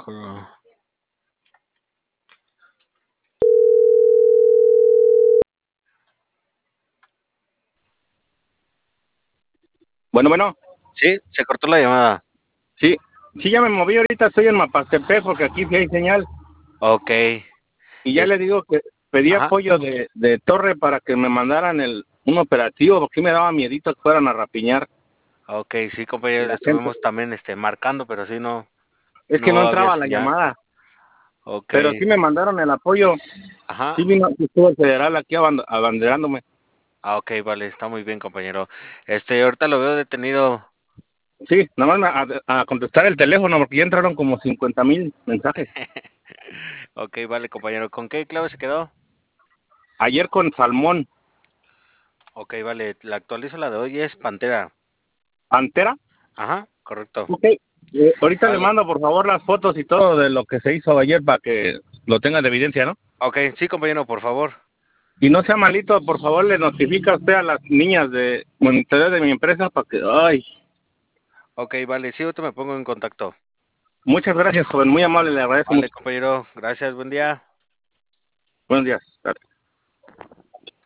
Colgó. Bueno, Sí, se cortó la llamada. sí, ya me moví ahorita, estoy en Mapastepec porque aquí sí hay señal. Ok. Y ya le digo que pedí Ajá. apoyo de Torre para que me mandaran un operativo, porque me daba miedito que fueran a rapiñar Ok, sí, compañero, le la gente. estuvimos también marcando, pero sí Es que no no había entraba la señal. llamada, Ok. pero sí me mandaron el apoyo. Ajá. Sí vino, estuvo el federal aquí abanderándome. Ok, vale, está muy bien, compañero. Ahorita lo veo detenido. Sí, nada más a contestar el teléfono porque ya entraron como 50,000 mensajes. Ok, vale, compañero. ¿Con qué clave se quedó? Ayer con Salmón. Ok, vale, la actualizo, la de hoy es Pantera. ¿Pantera? Ajá, correcto. Ok. Ahorita le Vale. mando por favor las fotos y todo de lo que se hizo ayer para que lo tengan de evidencia, ¿no? Ok, sí, compañero, por favor. Y no sea malito, por favor le notifica usted a las niñas de monitoreo de mi empresa para que, ay, Ok, vale, sí, ahorita me pongo en contacto. muchas gracias, joven, muy amable, le agradezco Vale, mucho. compañero, gracias, buen día. Buenos días.